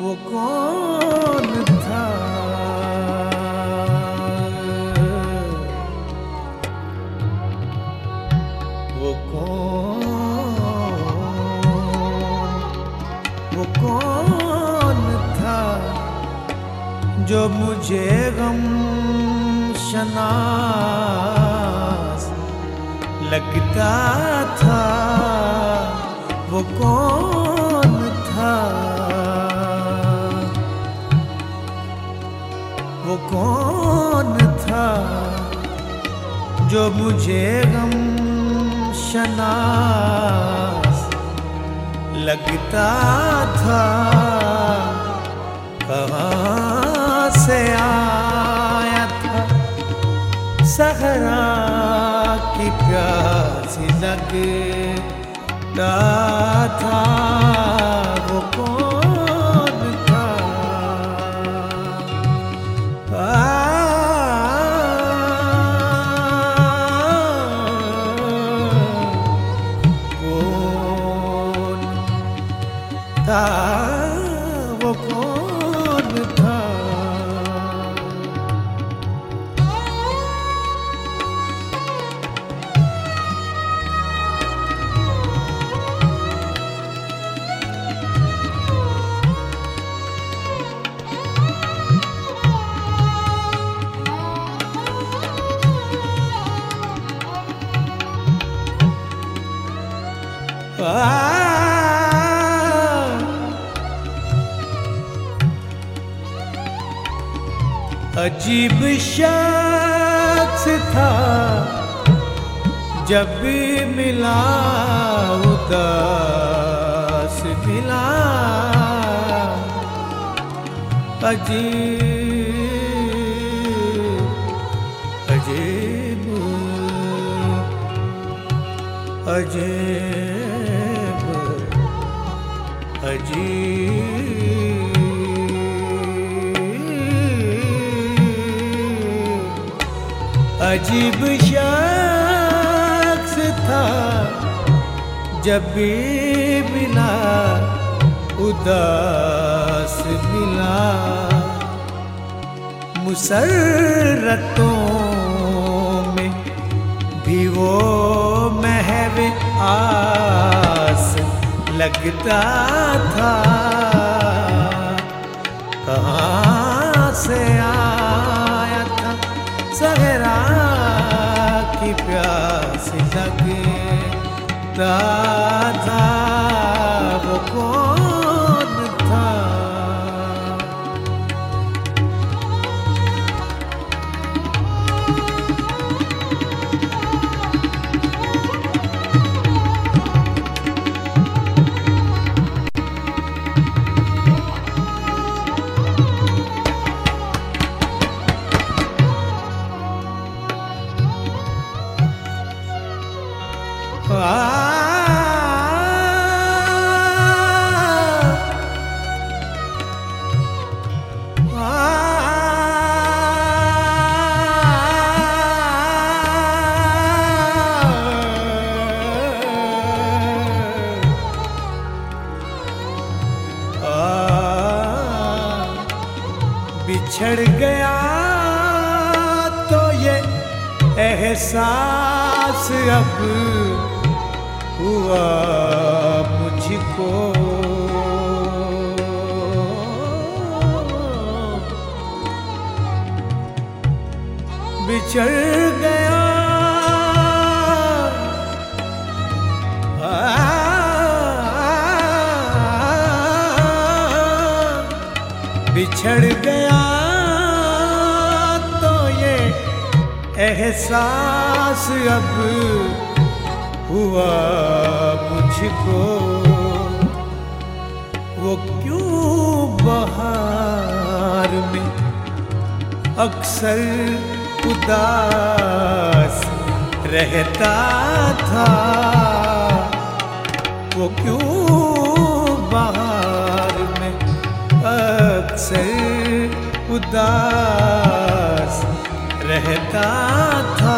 वो कौन था, वो कौन था जो मुझे गम शनास लगता था। वो कौन था, वो कौन था जो मुझे गम शनास लगता था। कहाँ से आया था सहरा की प्यासी लगता था। वो कौन था, कौन था, वो कौन था। अजीब शख्स था जब भी मिला उदास मिला। अजीब अजीब अजीब अजीब अजीब शख्स था जब भी मिला उदास मिला। मुसर्रतों में भी वो महव आस लगता था। कहाँ से आया था सहरा की प्यास लगता था। वो कौन था, बिछड़ गया तो ये एहसास अब हुआ मुझको। बिछड़ गया बिछड़ गया तो ये एहसास अब हुआ मुझको। वो क्यों बहार में अक्सर उदास रहता था। वो क्यों बहार में अक्सर उदास रहता था।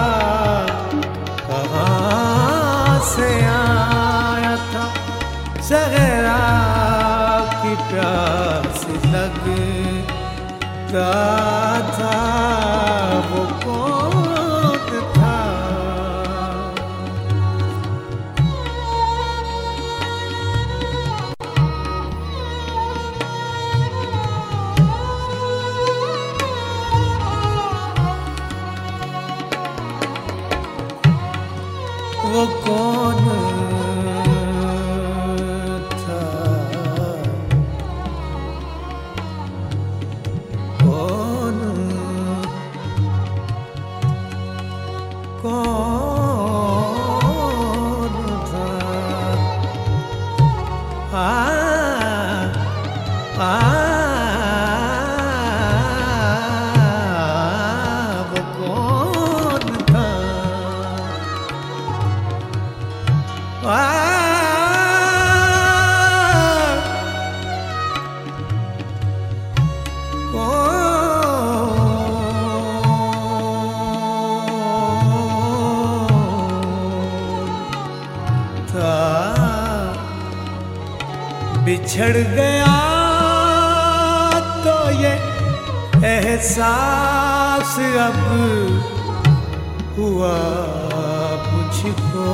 कहाँ से आया था सहरा की प्यास लगता था वो कौन था। वो कौन था, कौन था। वो कौन था। बिछड़ गया तो ये एहसास अब हुआ मुझको।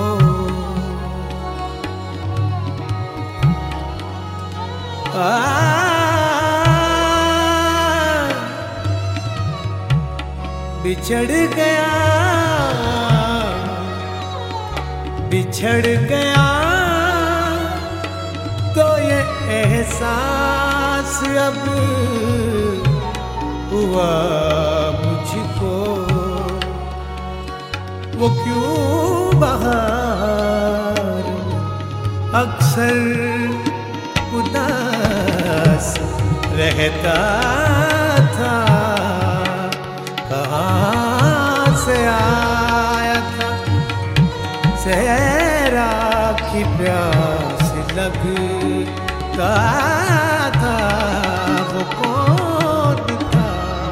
बिछड़ गया, बिछड़ गया तो ये एहसास अब हुआ मुझको। वो क्यों बाहर अक्सर उदास रहता था। कहाँ से आया था, सहरा की प्यास लगता था। वो कौन था।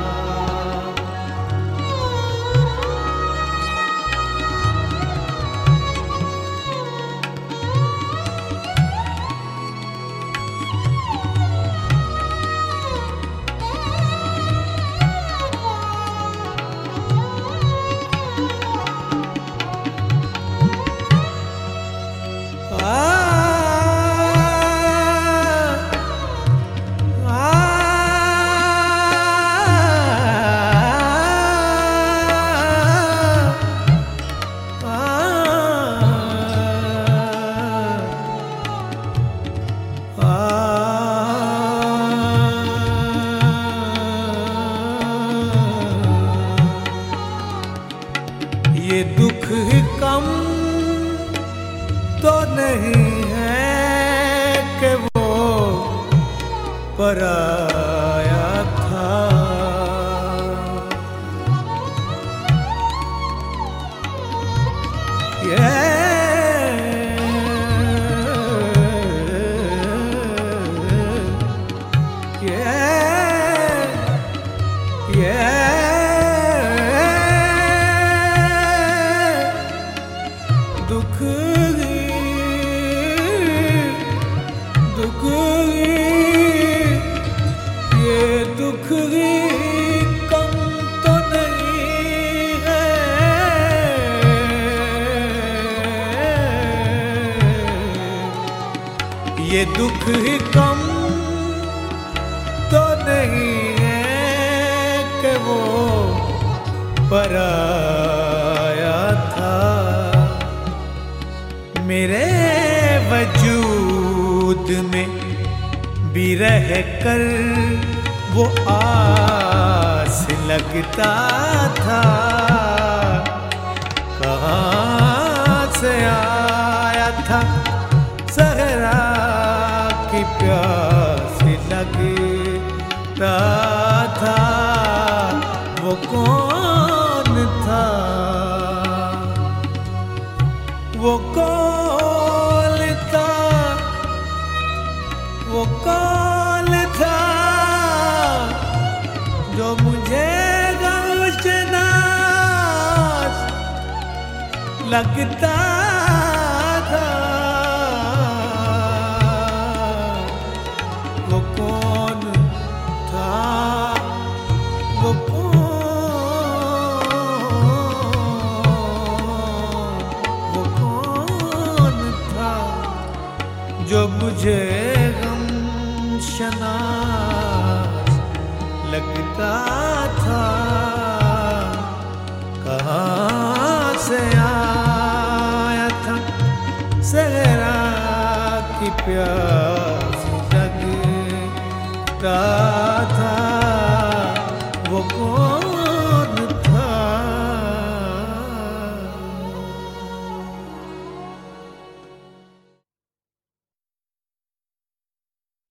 ये दुख ही कम तो नहीं है कि वो पराया था। ये दुख ही कम तो नहीं है कि वो पराया था। मेरे वजूद में भी रह कर वो आस लगता था। कहाँ से आया था, सहरा की प्यास लगता था। वो कौन था, वो कौन था, वो कौन था जो मुझे गमशनास लगता था। वो कौन था, जो मुझे गम शनास लगता था, कहाँ से आया था सहरा की प्यास जगता